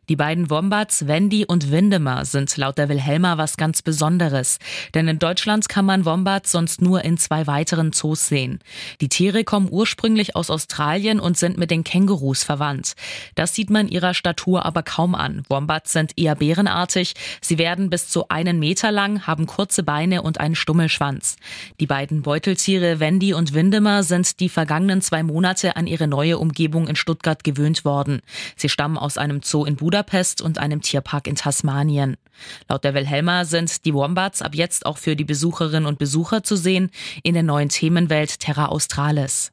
Die beiden Wombats Wendy und Windemar sind laut der Wilhelma was ganz Besonderes. Denn in Deutschland kann man Wombats sonst nur in 2 weiteren Zoos sehen. Die Tiere kommen ursprünglich aus Australien und sind mit den Kängurus verwandt. Das sieht man ihrer Statur aber kaum an. Wombats sind eher bärenartig. Sie werden bis zu 1 Meter lang, haben kurze Beine und einen Stummelschwanz. Die beiden Beuteltiere Wendy und Windemar sind die vergangenen 2 Monate an ihre neue Umgebung in Stuttgart gewöhnt worden. Sie stammen aus einem Zoo in Budapest und einem Tierpark in Tasmanien. Laut der Wilhelma sind die Wombats ab jetzt auch für die Besucherinnen und Besucher zu sehen in der neuen Themenwelt Terra Australis.